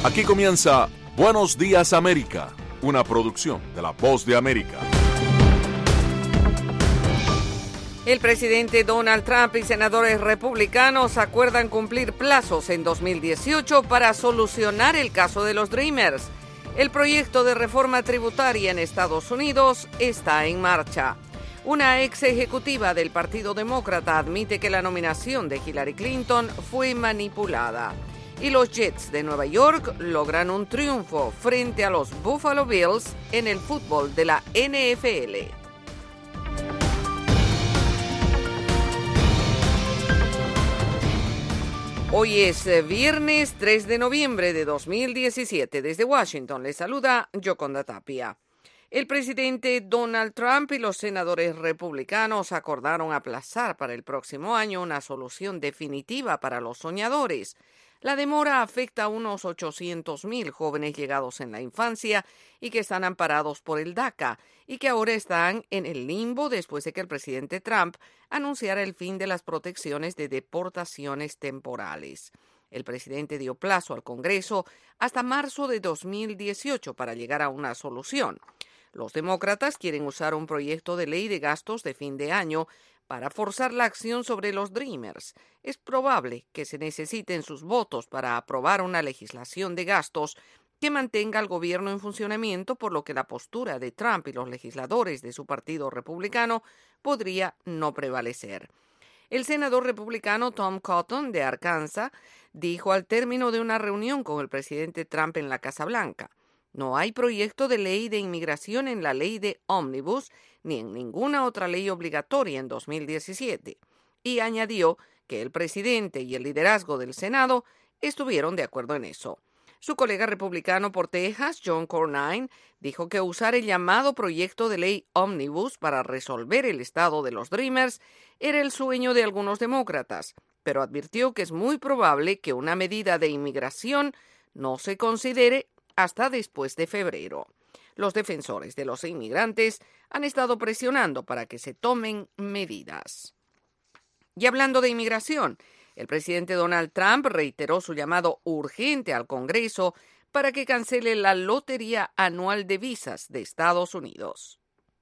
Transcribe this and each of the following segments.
Aquí comienza Buenos Días América, una producción de La Voz de América. El presidente Donald Trump y senadores republicanos acuerdan cumplir plazos en 2018 para solucionar el caso de los Dreamers. El proyecto de reforma tributaria en Estados Unidos está en marcha. Una ex ejecutiva del Partido Demócrata admite que la nominación de Hillary Clinton fue manipulada. Y los Jets de Nueva York logran un triunfo frente a los Buffalo Bills en el fútbol de la NFL. Hoy es viernes 3 de noviembre de 2017. Desde Washington les saluda Yoconda Tapia. El presidente Donald Trump y los senadores republicanos acordaron aplazar para el próximo año una solución definitiva para los soñadores. La demora afecta a unos 800,000 jóvenes llegados en la infancia y que están amparados por el DACA y que ahora están en el limbo después de que el presidente Trump anunciara el fin de las protecciones de deportaciones temporales. El presidente dio plazo al Congreso hasta marzo de 2018 para llegar a una solución. Los demócratas quieren usar un proyecto de ley de gastos de fin de año para forzar la acción sobre los Dreamers. Es probable que se necesiten sus votos para aprobar una legislación de gastos que mantenga al gobierno en funcionamiento, por lo que la postura de Trump y los legisladores de su partido republicano podría no prevalecer. El senador republicano Tom Cotton, de Arkansas, dijo al término de una reunión con el presidente Trump en la Casa Blanca: "No hay proyecto de ley de inmigración en la ley de Omnibus ni en ninguna otra ley obligatoria en 2017. Y añadió que el presidente y el liderazgo del Senado estuvieron de acuerdo en eso. Su colega republicano por Texas, John Cornyn, dijo que usar el llamado proyecto de ley Omnibus para resolver el estado de los Dreamers era el sueño de algunos demócratas, pero advirtió que es muy probable que una medida de inmigración no se considere hasta después de febrero. Los defensores de los inmigrantes han estado presionando para que se tomen medidas. Y hablando de inmigración, el presidente Donald Trump reiteró su llamado urgente al Congreso para que cancele la lotería anual de visas de Estados Unidos.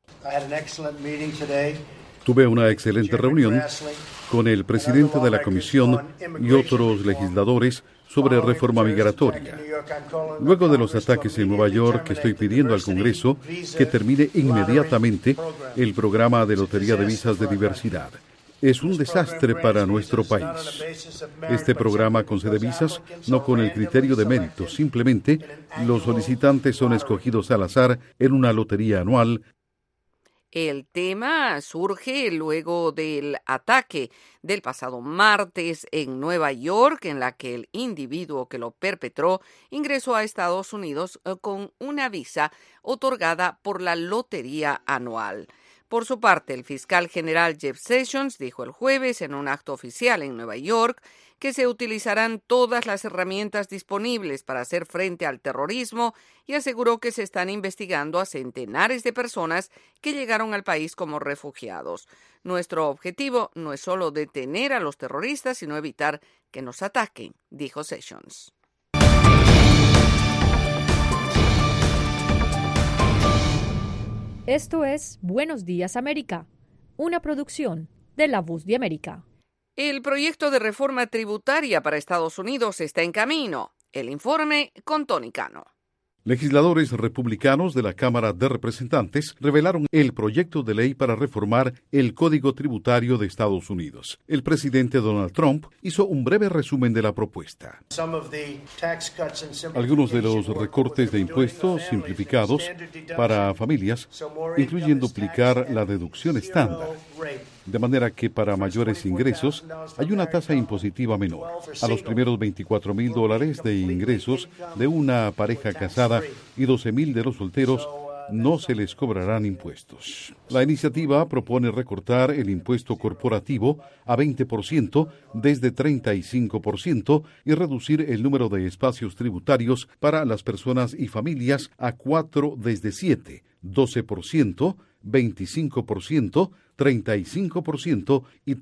Tuve una excelente reunión con el presidente de la Comisión y otros legisladores sobre reforma migratoria. Luego de los ataques en Nueva York, estoy pidiendo al Congreso que termine inmediatamente el programa de lotería de visas de diversidad. Es un desastre para nuestro país. Este programa concede visas no con el criterio de mérito, simplemente los solicitantes son escogidos al azar en una lotería anual. El tema surge luego del ataque del pasado martes en Nueva York, en la que el individuo que lo perpetró ingresó a Estados Unidos con una visa otorgada por la lotería anual. Por su parte, el fiscal general Jeff Sessions dijo el jueves en un acto oficial en Nueva York que se utilizarán todas las herramientas disponibles para hacer frente al terrorismo y aseguró que se están investigando a centenares de personas que llegaron al país como refugiados. Nuestro objetivo no es solo detener a los terroristas, sino evitar que nos ataquen, dijo Sessions. Esto es Buenos Días América, una producción de La Voz de América. El proyecto de reforma tributaria para Estados Unidos está en camino. El informe con Tony Cano. Legisladores republicanos de la Cámara de Representantes revelaron el proyecto de ley para reformar el Código Tributario de Estados Unidos. El presidente Donald Trump hizo un breve resumen de la propuesta. Algunos de los recortes de impuestos simplificados para familias incluyen duplicar la deducción estándar, de manera que para mayores ingresos hay una tasa impositiva menor. A los primeros $24,000 de ingresos de una pareja casada y $12,000 de los solteros no se les cobrarán impuestos. La iniciativa propone recortar el impuesto corporativo a 20% desde 35% y reducir el número de espacios tributarios para las personas y familias a 4 desde 7, 12%, 25%, 35% y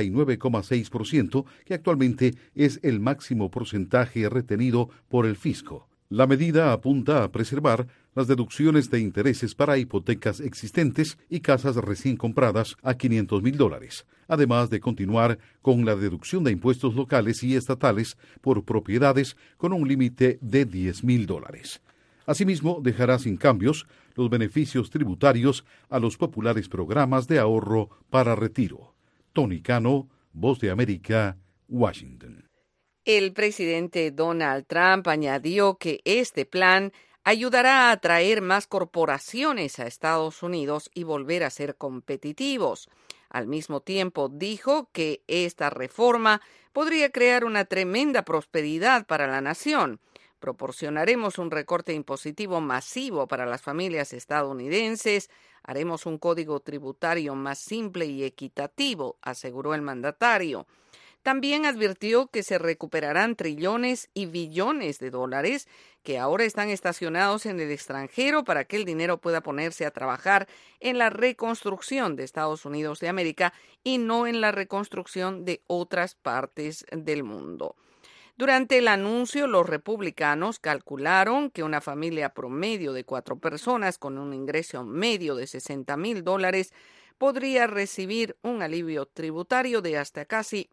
39,6%, que actualmente es el máximo porcentaje retenido por el fisco. La medida apunta a preservar las deducciones de intereses para hipotecas existentes y casas recién compradas a $500,000, además de continuar con la deducción de impuestos locales y estatales por propiedades con un límite de $10,000. Asimismo, dejará sin cambios los beneficios tributarios a los populares programas de ahorro para retiro. Tony Cano, Voz de América, Washington. El presidente Donald Trump añadió que este plan ayudará a atraer más corporaciones a Estados Unidos y volver a ser competitivos. Al mismo tiempo, dijo que esta reforma podría crear una tremenda prosperidad para la nación. Proporcionaremos un recorte impositivo masivo para las familias estadounidenses. Haremos un código tributario más simple y equitativo, aseguró el mandatario. También advirtió que se recuperarán trillones y billones de dólares que ahora están estacionados en el extranjero para que el dinero pueda ponerse a trabajar en la reconstrucción de Estados Unidos de América y no en la reconstrucción de otras partes del mundo. Durante el anuncio, los republicanos calcularon que una familia promedio de 4 personas con un ingreso medio de $60,000 podría recibir un alivio tributario de hasta casi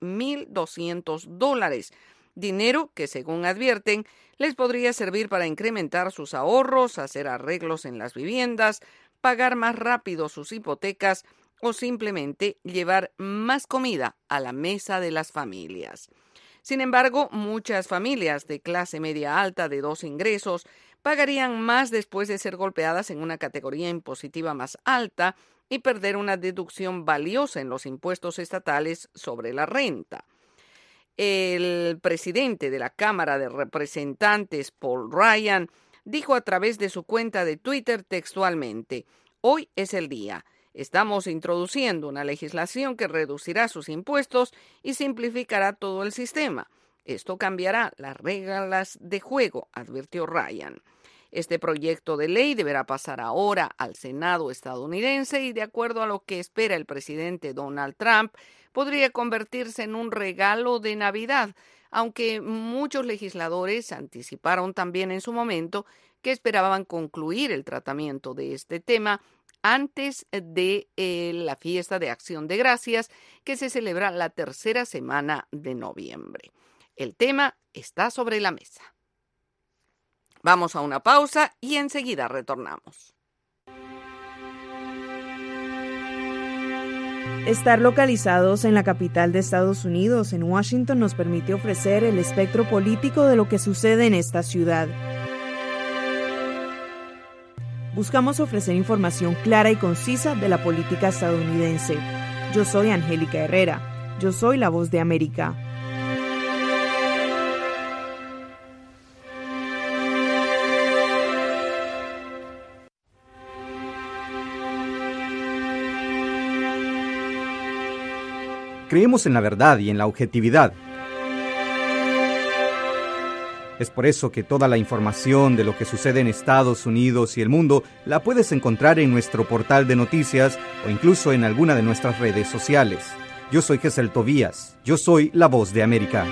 $1,200, dinero que, según advierten, les podría servir para incrementar sus ahorros, hacer arreglos en las viviendas, pagar más rápido sus hipotecas o simplemente llevar más comida a la mesa de las familias. Sin embargo, muchas familias de clase media alta de 2 ingresos pagarían más después de ser golpeadas en una categoría impositiva más alta y perder una deducción valiosa en los impuestos estatales sobre la renta. El presidente de la Cámara de Representantes, Paul Ryan, dijo a través de su cuenta de Twitter textualmente: «Hoy es el día. Estamos introduciendo una legislación que reducirá sus impuestos y simplificará todo el sistema. Esto cambiará las reglas de juego», advirtió Ryan. Este proyecto de ley deberá pasar ahora al Senado estadounidense y, de acuerdo a lo que espera el presidente Donald Trump, podría convertirse en un regalo de Navidad, aunque muchos legisladores anticiparon también en su momento que esperaban concluir el tratamiento de este tema antes de la fiesta de Acción de Gracias, que se celebra la tercera semana de noviembre. El tema está sobre la mesa. Vamos a una pausa y enseguida retornamos. Estar localizados en la capital de Estados Unidos, en Washington, nos permite ofrecer el espectro político de lo que sucede en esta ciudad. Buscamos ofrecer información clara y concisa de la política estadounidense. Yo soy Angélica Herrera. Yo soy la Voz de América. Creemos en la verdad y en la objetividad. Es por eso que toda la información de lo que sucede en Estados Unidos y el mundo la puedes encontrar en nuestro portal de noticias o incluso en alguna de nuestras redes sociales. Yo soy Gesel Tobías. Yo soy la Voz de América.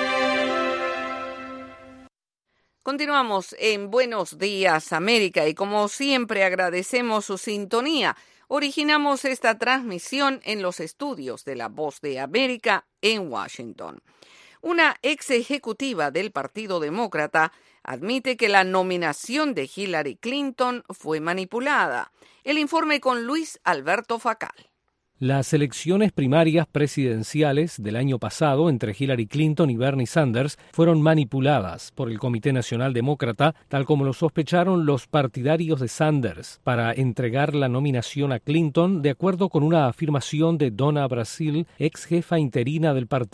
Continuamos en Buenos Días, América, y como siempre agradecemos su sintonía. Originamos esta transmisión en los estudios de la Voz de América en Washington. Una ex ejecutiva del Partido Demócrata admite que la nominación de Hillary Clinton fue manipulada. El informe con Luis Alberto Facal. Las elecciones primarias presidenciales del año pasado entre Hillary Clinton y Bernie Sanders fueron manipuladas por el Comité Nacional Demócrata, tal como lo sospecharon los partidarios de Sanders, para entregar la nominación a Clinton, de acuerdo con una afirmación de Donna Brazile, ex jefa interina del partido.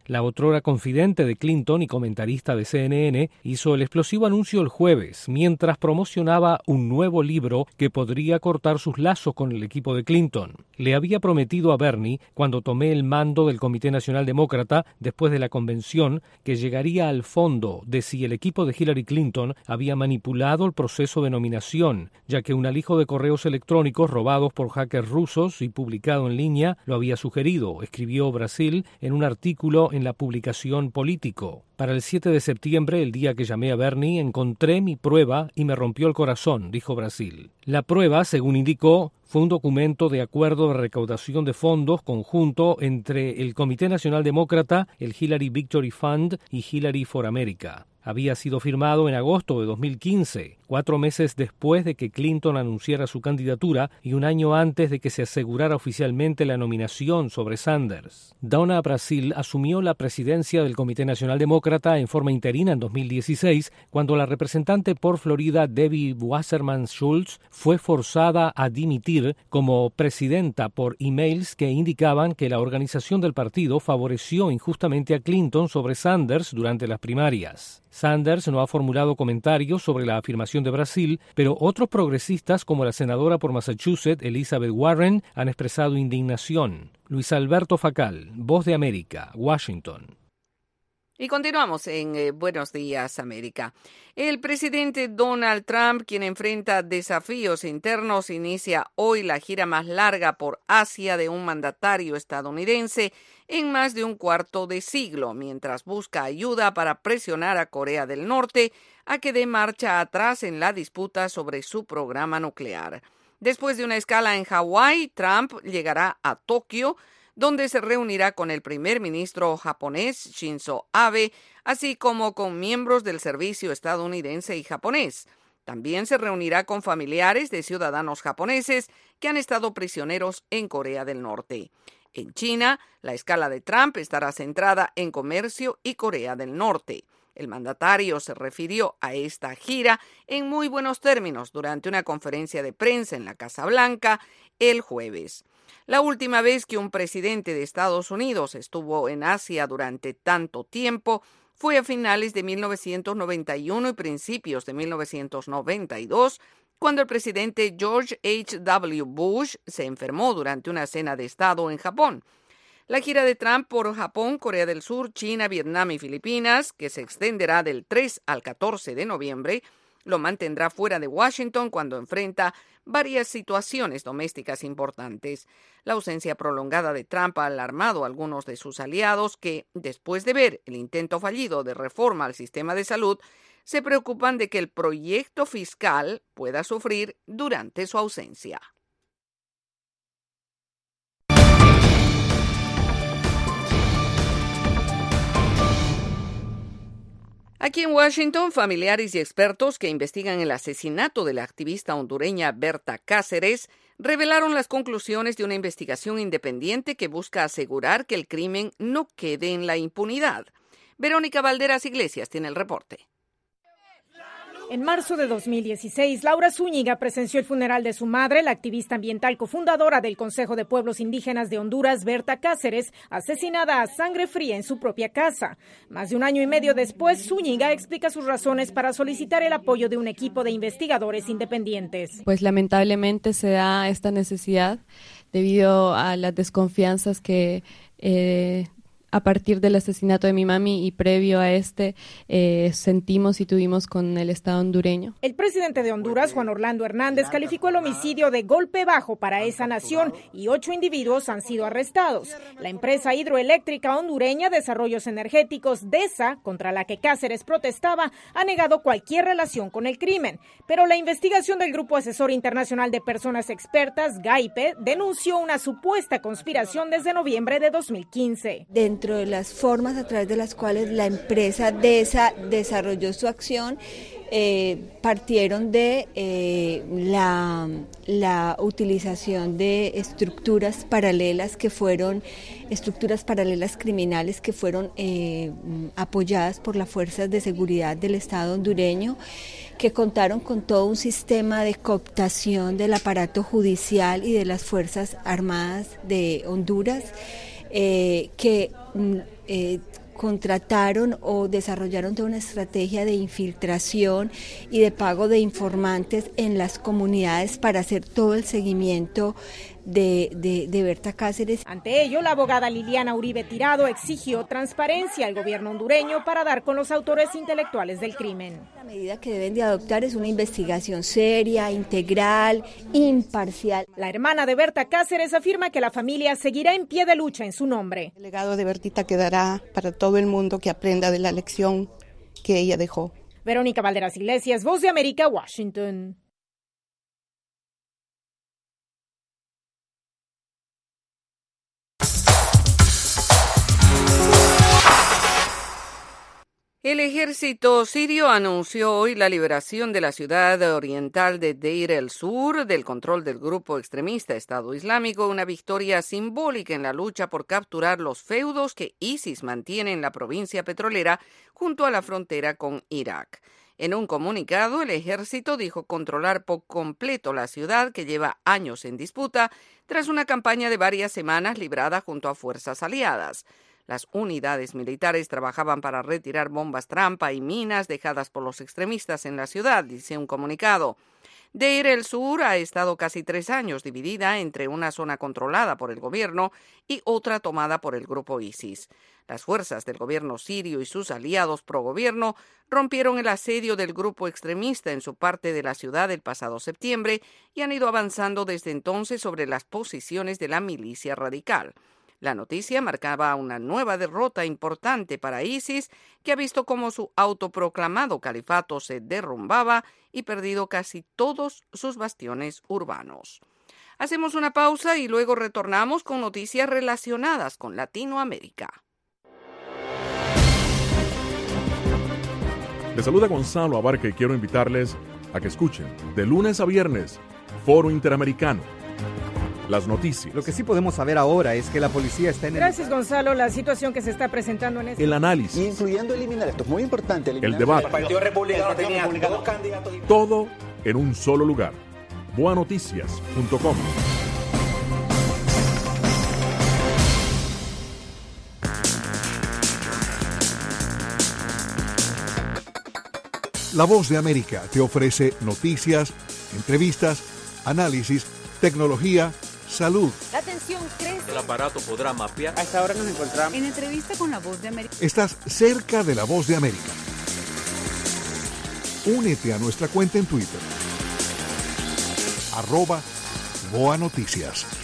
La otrora confidente de Clinton y comentarista de CNN hizo el explosivo anuncio el jueves, mientras promocionaba un nuevo libro que podría cortar sus lazos con el equipo de Clinton. Le había prometido a Bernie, cuando tomé el mando del Comité Nacional Demócrata después de la convención, que llegaría al fondo de si el equipo de Hillary Clinton había manipulado el proceso de nominación, ya que un alijo de correos electrónicos robados por hackers rusos y publicado en línea lo había sugerido, escribió Brasil en un artículo en la publicación Político. Para el 7 de septiembre, el día que llamé a Bernie, encontré mi prueba y me rompió el corazón, dijo Brasil. La prueba, según indicó, fue un documento de acuerdo de recaudación de fondos conjunto entre el Comité Nacional Demócrata, el Hillary Victory Fund y Hillary for America. Había sido firmado en agosto de 2015, 4 meses después de que Clinton anunciara su candidatura y un año antes de que se asegurara oficialmente la nominación sobre Sanders. Donna Brasil asumió la presidencia del Comité Nacional Demócrata en forma interina en 2016, cuando la representante por Florida Debbie Wasserman Schultz fue forzada a dimitir como presidenta por emails que indicaban que la organización del partido favoreció injustamente a Clinton sobre Sanders durante las primarias. Sanders no ha formulado comentarios sobre la afirmación de Brasil, pero otros progresistas como la senadora por Massachusetts, Elizabeth Warren, han expresado indignación. Luis Alberto Facal, Voz de América, Washington. Y continuamos en Buenos Días, América. El presidente Donald Trump, quien enfrenta desafíos internos, inicia hoy la gira más larga por Asia de un mandatario estadounidense en más de un cuarto de siglo, mientras busca ayuda para presionar a Corea del Norte a que dé marcha atrás en la disputa sobre su programa nuclear. Después de una escala en Hawái, Trump llegará a Tokio, donde se reunirá con el primer ministro japonés Shinzo Abe, así como con miembros del servicio estadounidense y japonés. También se reunirá con familiares de ciudadanos japoneses que han estado prisioneros en Corea del Norte. En China, la escala de Trump estará centrada en comercio y Corea del Norte. El mandatario se refirió a esta gira en muy buenos términos durante una conferencia de prensa en la Casa Blanca el jueves. La última vez que un presidente de Estados Unidos estuvo en Asia durante tanto tiempo fue a finales de 1991 y principios de 1992, cuando el presidente George H.W. Bush se enfermó durante una cena de Estado en Japón. La gira de Trump por Japón, Corea del Sur, China, Vietnam y Filipinas, que se extenderá del 3 al 14 de noviembre, lo mantendrá fuera de Washington cuando enfrenta varias situaciones domésticas importantes. La ausencia prolongada de Trump ha alarmado a algunos de sus aliados que, después de ver el intento fallido de reforma al sistema de salud, se preocupan de que el proyecto fiscal pueda sufrir durante su ausencia. Aquí en Washington, familiares y expertos que investigan el asesinato de la activista hondureña Berta Cáceres revelaron las conclusiones de una investigación independiente que busca asegurar que el crimen no quede en la impunidad. Verónica Valderas Iglesias tiene el reporte. En marzo de 2016, Laura Zúñiga presenció el funeral de su madre, la activista ambiental cofundadora del Consejo de Pueblos Indígenas de Honduras, Berta Cáceres, asesinada a sangre fría en su propia casa. Más de un año y medio después, Zúñiga explica sus razones para solicitar el apoyo de un equipo de investigadores independientes. Pues lamentablemente se da esta necesidad debido a las desconfianzas que a partir del asesinato de mi mami y previo a sentimos y tuvimos con el Estado hondureño. El presidente de Honduras, Juan Orlando Hernández, calificó el homicidio de golpe bajo para esa nación y 8 individuos han sido arrestados. La empresa hidroeléctrica hondureña Desarrollos Energéticos, DESA, contra la que Cáceres protestaba, ha negado cualquier relación con el crimen. Pero la investigación del Grupo Asesor Internacional de Personas Expertas, GAIPE, denunció una supuesta conspiración desde noviembre de 2015. Dentro de las formas a través de las cuales la empresa DESA desarrolló su acción, partieron de la utilización de estructuras paralelas criminales que fueron apoyadas por las fuerzas de seguridad del Estado hondureño, que contaron con todo un sistema de cooptación del aparato judicial y de las Fuerzas Armadas de Honduras, que contrataron o desarrollaron toda una estrategia de infiltración y de pago de informantes en las comunidades para hacer todo el seguimiento de Berta Cáceres. Ante ello, la abogada Liliana Uribe Tirado exigió transparencia al gobierno hondureño para dar con los autores intelectuales del crimen. La medida que deben de adoptar es una investigación seria, integral, imparcial. La hermana de Berta Cáceres afirma que la familia seguirá en pie de lucha en su nombre. El legado de Bertita quedará para todo el mundo que aprenda de la lección que ella dejó. Verónica Valderas Iglesias, Voz de América, Washington. El ejército sirio anunció hoy la liberación de la ciudad oriental de Deir el-Sur del control del grupo extremista Estado Islámico, una victoria simbólica en la lucha por capturar los feudos que ISIS mantiene en la provincia petrolera junto a la frontera con Irak. En un comunicado, el ejército dijo controlar por completo la ciudad que lleva años en disputa tras una campaña de varias semanas librada junto a fuerzas aliadas. Las unidades militares trabajaban para retirar bombas trampa y minas dejadas por los extremistas en la ciudad, dice un comunicado. Deir el-Sur ha estado casi 3 años dividida entre una zona controlada por el gobierno y otra tomada por el grupo ISIS. Las fuerzas del gobierno sirio y sus aliados pro-gobierno rompieron el asedio del grupo extremista en su parte de la ciudad el pasado septiembre y han ido avanzando desde entonces sobre las posiciones de la milicia radical. La noticia marcaba una nueva derrota importante para ISIS, que ha visto cómo su autoproclamado califato se derrumbaba y perdido casi todos sus bastiones urbanos. Hacemos una pausa y luego retornamos con noticias relacionadas con Latinoamérica. Les saluda Gonzalo Abarca y quiero invitarles a que escuchen de lunes a viernes Foro Interamericano. Las noticias. Lo que sí podemos saber ahora es que la policía está en Gracias, Gonzalo. La situación que se está presentando en el análisis. Incluyendo eliminar, esto es muy importante. El debate. El Partido Republicano tenía 2 candidatos. Todo en un solo lugar. Boanoticias.com. La Voz de América te ofrece noticias, entrevistas, análisis, tecnología, salud. La tensión crece. El aparato podrá mapear. A esta hora nos encontramos en entrevista con La Voz de América. Estás cerca de La Voz de América. Únete a nuestra cuenta en Twitter. @BoaNoticias.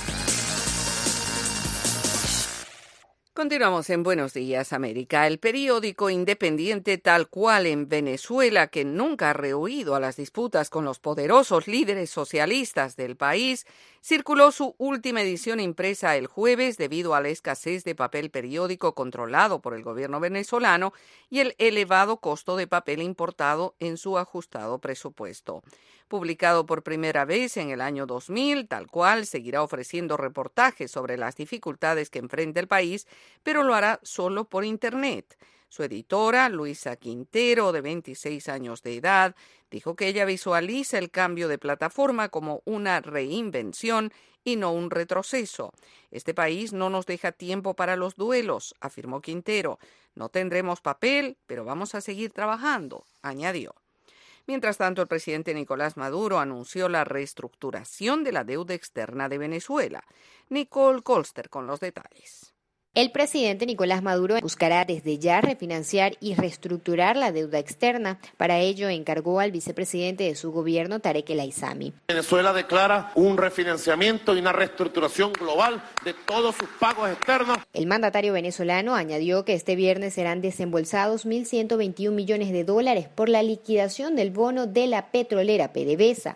Continuamos en Buenos Días, América. El periódico independiente Tal Cual en Venezuela, que nunca ha rehuido a las disputas con los poderosos líderes socialistas del país, circuló su última edición impresa el jueves debido a la escasez de papel periódico controlado por el gobierno venezolano y el elevado costo de papel importado en su ajustado presupuesto. Publicado por primera vez en el año 2000, Tal Cual seguirá ofreciendo reportajes sobre las dificultades que enfrenta el país, pero lo hará solo por Internet. Su editora, Luisa Quintero, de 26 años de edad, dijo que ella visualiza el cambio de plataforma como una reinvención y no un retroceso. Este país no nos deja tiempo para los duelos, afirmó Quintero. No tendremos papel, pero vamos a seguir trabajando, añadió. Mientras tanto, el presidente Nicolás Maduro anunció la reestructuración de la deuda externa de Venezuela. Nicole Colster con los detalles. El presidente Nicolás Maduro buscará desde ya refinanciar y reestructurar la deuda externa. Para ello, encargó al vicepresidente de su gobierno, Tarek El Aissami. Venezuela declara un refinanciamiento y una reestructuración global de todos sus pagos externos. El mandatario venezolano añadió que este viernes serán desembolsados $1.121 millones por la liquidación del bono de la petrolera PDVSA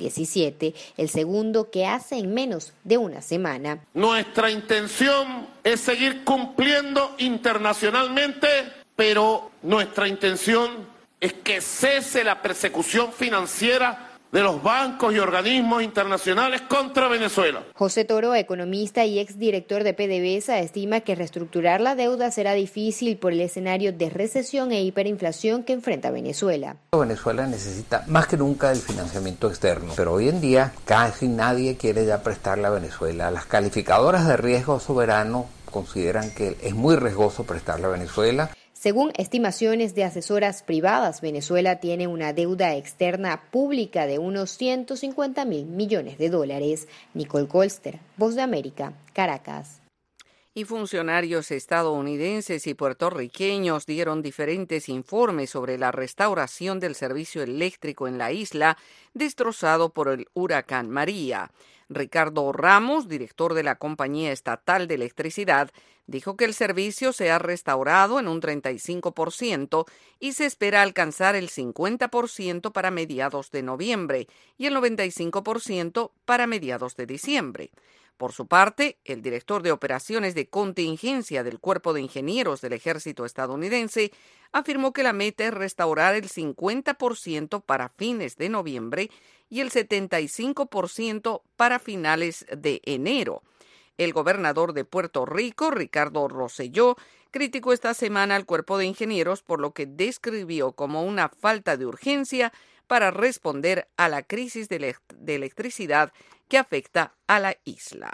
2017, el segundo que hace en menos de una semana. Nuestra intención es seguir cumpliendo internacionalmente, pero nuestra intención es que cese la persecución financiera de los bancos y organismos internacionales contra Venezuela. José Toro, economista y exdirector de PDVSA, estima que reestructurar la deuda será difícil por el escenario de recesión e hiperinflación que enfrenta Venezuela. Venezuela necesita más que nunca el financiamiento externo, pero hoy en día casi nadie quiere ya prestarle a Venezuela. Las calificadoras de riesgo soberano consideran que es muy riesgoso prestarle a Venezuela. Según estimaciones de asesoras privadas, Venezuela tiene una deuda externa pública de unos 150.000 millones de dólares. Nicole Colster, Voz de América, Caracas. Y funcionarios estadounidenses y puertorriqueños dieron diferentes informes sobre la restauración del servicio eléctrico en la isla, destrozado por el huracán María. Ricardo Ramos, director de la Compañía Estatal de Electricidad, dijo que el servicio se ha restaurado en un 35% y se espera alcanzar el 50% para mediados de noviembre y el 95% para mediados de diciembre. Por su parte, el director de operaciones de contingencia del Cuerpo de Ingenieros del Ejército estadounidense afirmó que la meta es restaurar el 50% para fines de noviembre y el 75% para finales de enero. El gobernador de Puerto Rico, Ricardo Rosselló, criticó esta semana al Cuerpo de Ingenieros por lo que describió como una falta de urgencia para responder a la crisis de electricidad que afecta a la isla.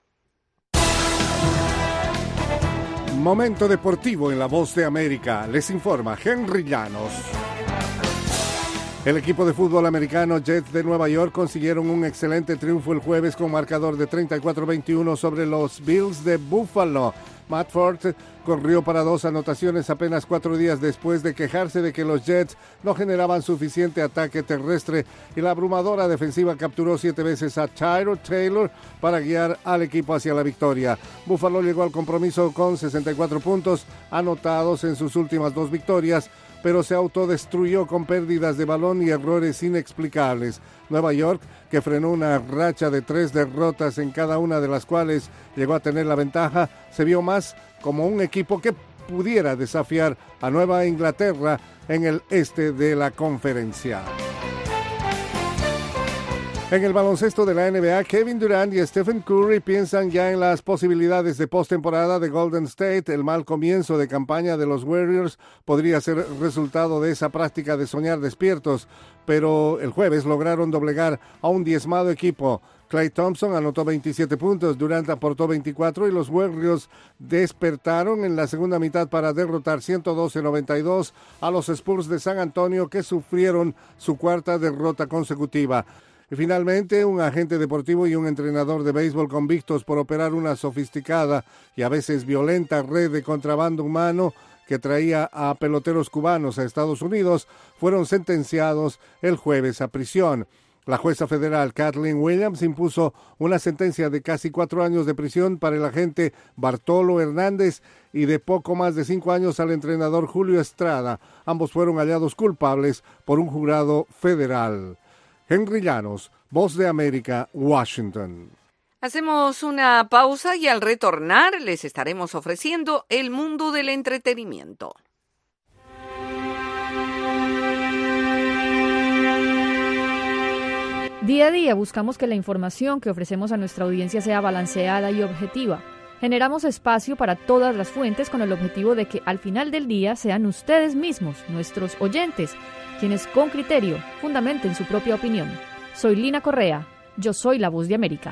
Momento deportivo en La Voz de América. Les informa Henry Llanos. El equipo de fútbol americano Jets de Nueva York consiguieron un excelente triunfo el jueves con marcador de 34-21 sobre los Bills de Buffalo. Matt Forte corrió para 2 anotaciones apenas 4 días después de quejarse de que los Jets no generaban suficiente ataque terrestre y la abrumadora defensiva capturó 7 veces a Tyrod Taylor para guiar al equipo hacia la victoria. Buffalo llegó al compromiso con 64 puntos anotados en sus últimas 2 victorias, pero se autodestruyó con pérdidas de balón y errores inexplicables. Nueva York, que frenó una racha de 3 derrotas en cada una de las cuales llegó a tener la ventaja, se vio más como un equipo que pudiera desafiar a Nueva Inglaterra en el este de la conferencia. En el baloncesto de la NBA, Kevin Durant y Stephen Curry piensan ya en las posibilidades de postemporada de Golden State. El mal comienzo de campaña de los Warriors podría ser resultado de esa práctica de soñar despiertos, pero el jueves lograron doblegar a un diezmado equipo. Klay Thompson anotó 27 puntos, Durant aportó 24 y los Warriors despertaron en la segunda mitad para derrotar 112-92 a los Spurs de San Antonio, que sufrieron su cuarta derrota consecutiva. Y finalmente, un agente deportivo y un entrenador de béisbol convictos por operar una sofisticada y a veces violenta red de contrabando humano que traía a peloteros cubanos a Estados Unidos fueron sentenciados el jueves a prisión. La jueza federal Kathleen Williams impuso una sentencia de casi 4 años de prisión para el agente Bartolo Hernández y de poco más de 5 años al entrenador Julio Estrada. Ambos fueron hallados culpables por un jurado federal. Henry Llanos, Voz de América, Washington. Hacemos una pausa y al retornar les estaremos ofreciendo el mundo del entretenimiento. Día a día buscamos que la información que ofrecemos a nuestra audiencia sea balanceada y objetiva. Generamos espacio para todas las fuentes con el objetivo de que al final del día sean ustedes mismos, nuestros oyentes, quienes con criterio fundamenten su propia opinión. Soy Lina Correa, yo soy la Voz de América.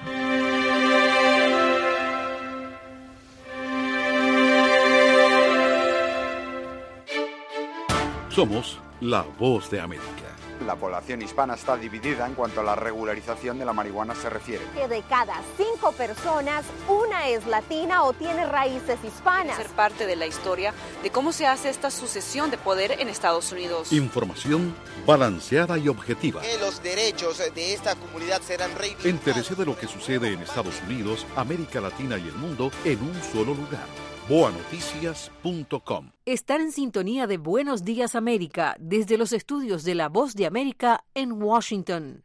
Somos la Voz de América. La población hispana está dividida en cuanto a la regularización de la marihuana se refiere. Que de cada 5 personas, una es latina o tiene raíces hispanas. Ser parte de la historia de cómo se hace esta sucesión de poder en Estados Unidos. Información balanceada y objetiva. Que los derechos de esta comunidad serán reivindicados. Entérese de lo que sucede en Estados Unidos, América Latina y el mundo en un solo lugar. boanoticias.com. Están en sintonía de Buenos Días América desde los estudios de La Voz de América en Washington.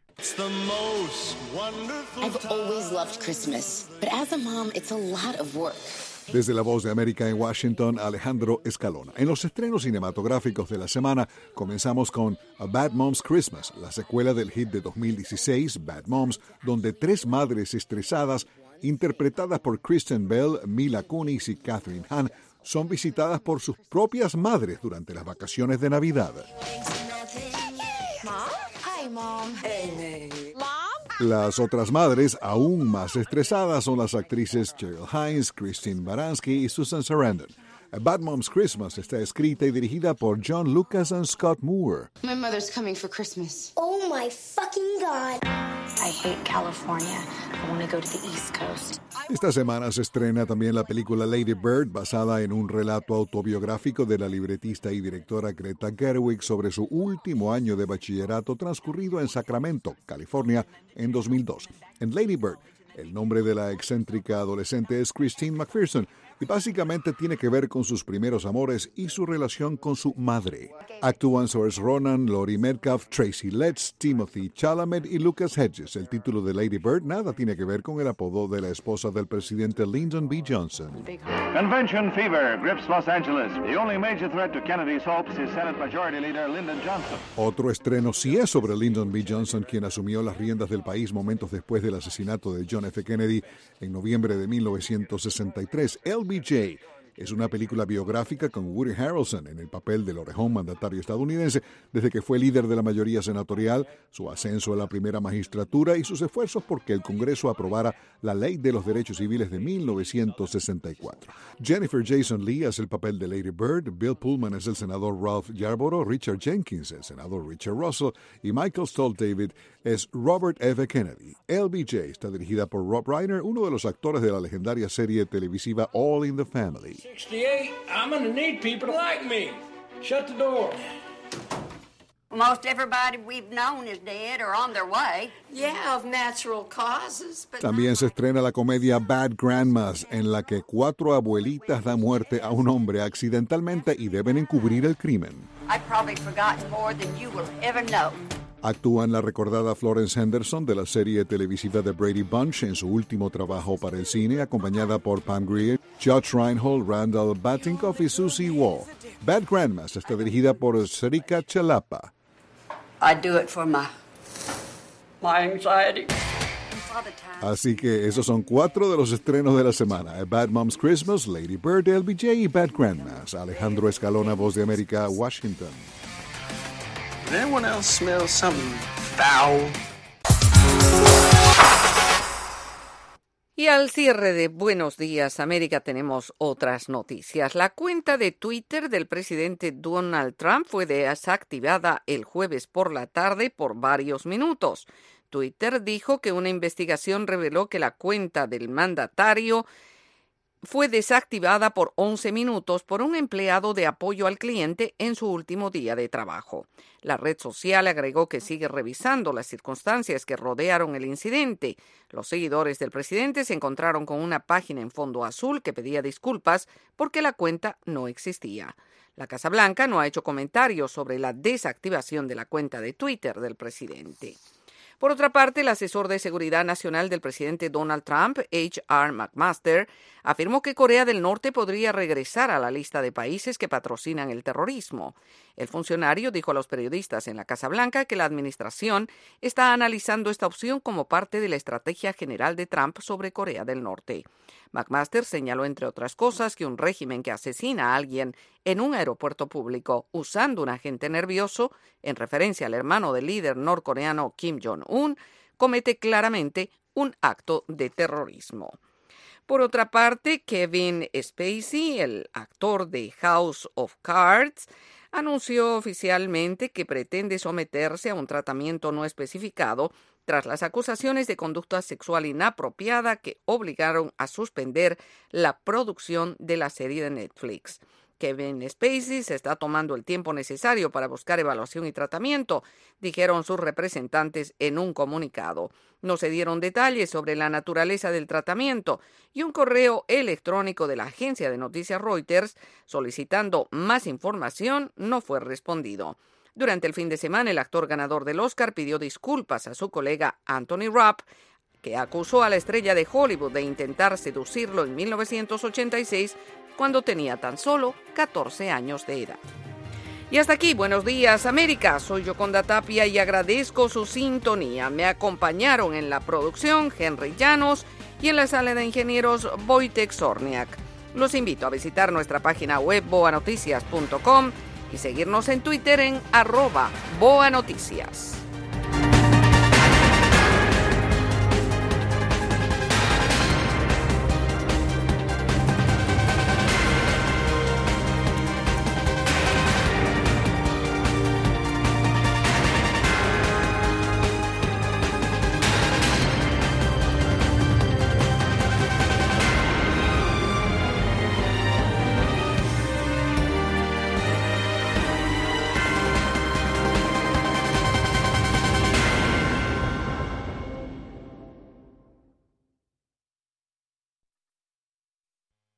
I've always loved Christmas, but as a mom, it's a lot of work. Desde La Voz de América en Washington, Alejandro Escalona. En los estrenos cinematográficos de la semana, comenzamos con A Bad Mom's Christmas, la secuela del hit de 2016, Bad Moms, donde 3 madres estresadas, interpretadas por Kristen Bell, Mila Kunis y Catherine Hahn, son visitadas por sus propias madres durante las vacaciones de Navidad. Mom? Hi, Mom. Hey. Mom? Las otras madres, aún más estresadas, son las actrices Cheryl Hines, Christine Baranski y Susan Sarandon. A Bad Moms Christmas está escrita y dirigida por John Lucas y Scott Moore. My mother's coming for Christmas. Oh my fucking God. I hate California. I want to go to the East Coast. Esta semana se estrena también la película Lady Bird, basada en un relato autobiográfico de la libretista y directora Greta Gerwig sobre su último año de bachillerato transcurrido en Sacramento, California, en 2002. En Lady Bird, el nombre de la excéntrica adolescente es Christine McPherson y básicamente tiene que ver con sus primeros amores y su relación con su madre. Actúan Saoirse Ronan, Laurie Metcalf, Tracy Letts, Timothy Chalamet y Lucas Hedges. El título de Lady Bird nada tiene que ver con el apodo de la esposa del presidente Lyndon B. Johnson. Convention fever grips Los Angeles. The only major threat to Kennedy's hopes is Senate Majority Leader Lyndon Johnson. Otro estreno sí es sobre Lyndon B. Johnson, quien asumió las riendas del país momentos después del asesinato de John F. Kennedy en noviembre de 1963. LBJ es una película biográfica con Woody Harrelson en el papel del orejón mandatario estadounidense desde que fue líder de la mayoría senatorial, su ascenso a la primera magistratura y sus esfuerzos por que el Congreso aprobara la Ley de los Derechos Civiles de 1964. Jennifer Jason Leigh es el papel de Lady Bird, Bill Pullman es el senador Ralph Yarborough, Richard Jenkins el senador Richard Russell y Michael Stolt-David es Robert F. Kennedy. LBJ está dirigida por Rob Reiner, uno de los actores de la legendaria serie televisiva All in the Family. 68, I'm gonna need people like me. Shut the door. Most everybody we've known is dead or on their way. Yeah, of natural causes, but También se estrena la comedia Bad Grandmas, en la que 4 abuelitas dan muerte a un hombre accidentalmente y deben encubrir el crimen. I've probably forgotten more than you will ever know. Actúan la recordada Florence Henderson de la serie televisiva The Brady Bunch en su último trabajo para el cine, acompañada por Pam Grier, Judge Reinhold, Randall Batinkoff y Susie Wall. Bad Grandmas está dirigida por Sarika Chalapa. I do it for my anxiety. Así que esos son 4 de los estrenos de la semana: A Bad Moms Christmas, Lady Bird, LBJ y Bad Grandmas. Alejandro Escalona, Voz de América, Washington. Did anyone else smell something foul? Y al cierre de Buenos Días América tenemos otras noticias. La cuenta de Twitter del presidente Donald Trump fue desactivada el jueves por la tarde por varios minutos. Twitter dijo que una investigación reveló que la cuenta del mandatario fue desactivada por 11 minutos por un empleado de apoyo al cliente en su último día de trabajo. La red social agregó que sigue revisando las circunstancias que rodearon el incidente. Los seguidores del presidente se encontraron con una página en fondo azul que pedía disculpas porque la cuenta no existía. La Casa Blanca no ha hecho comentarios sobre la desactivación de la cuenta de Twitter del presidente. Por otra parte, el asesor de seguridad nacional del presidente Donald Trump, H.R. McMaster, afirmó que Corea del Norte podría regresar a la lista de países que patrocinan el terrorismo. El funcionario dijo a los periodistas en la Casa Blanca que la administración está analizando esta opción como parte de la estrategia general de Trump sobre Corea del Norte. McMaster señaló, entre otras cosas, que un régimen que asesina a alguien en un aeropuerto público usando un agente nervioso, en referencia al hermano del líder norcoreano Kim Jong-un, comete claramente un acto de terrorismo. Por otra parte, Kevin Spacey, el actor de House of Cards, anunció oficialmente que pretende someterse a un tratamiento no especificado tras las acusaciones de conducta sexual inapropiada que obligaron a suspender la producción de la serie de Netflix. Kevin Spacey se está tomando el tiempo necesario para buscar evaluación y tratamiento, dijeron sus representantes en un comunicado. No se dieron detalles sobre la naturaleza del tratamiento y un correo electrónico de la agencia de noticias Reuters solicitando más información no fue respondido. Durante el fin de semana, el actor ganador del Oscar pidió disculpas a su colega Anthony Rapp, que acusó a la estrella de Hollywood de intentar seducirlo en 1986 cuando tenía tan solo 14 años de edad. Y hasta aquí, Buenos Días América. Soy Yoconda Tapia y agradezco su sintonía. Me acompañaron en la producción Henry Llanos y en la sala de ingenieros Wojtek Zorniak. Los invito a visitar nuestra página web boanoticias.com y seguirnos en Twitter en @boanoticias.